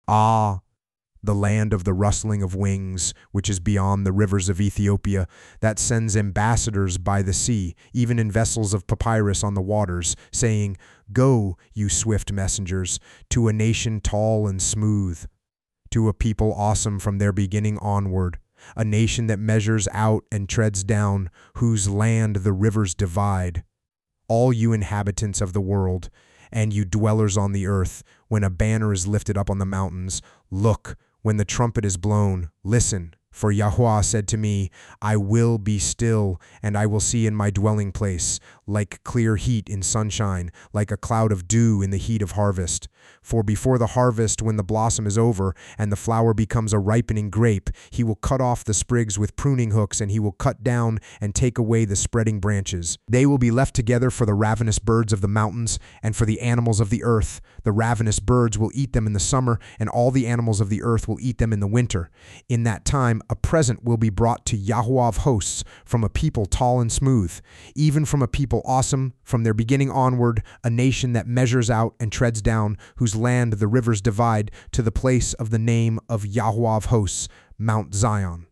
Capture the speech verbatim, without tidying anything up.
Ah, the land of the rustling of wings, which is beyond the rivers of Ethiopia, that sends ambassadors by the sea, even in vessels of papyrus on the waters, saying, "Go, you swift messengers, to a nation tall and smooth, to a people awesome from their beginning onward, a nation that measures out and treads down, whose land the rivers divide. All you inhabitants of the world, and you dwellers on the earth, when a banner is lifted up on the mountains, look, when the trumpet is blown, listen. For Yahweh said to me, I will be still, and I will see in my dwelling place, like clear heat in sunshine, like a cloud of dew in the heat of harvest. For before the harvest, when the blossom is over, and the flower becomes a ripening grape, he will cut off the sprigs with pruning hooks, and he will cut down and take away the spreading branches. They will be left together for the ravenous birds of the mountains, and for the animals of the earth. The ravenous birds will eat them in the summer, and all the animals of the earth will eat them in the winter. In that time, a present will be brought to Yahweh of hosts from a people tall and smooth, even from a people awesome from their beginning onward, a nation that measures out and treads down, whose land the rivers divide, to the place of the name of Yahweh of hosts, Mount Zion.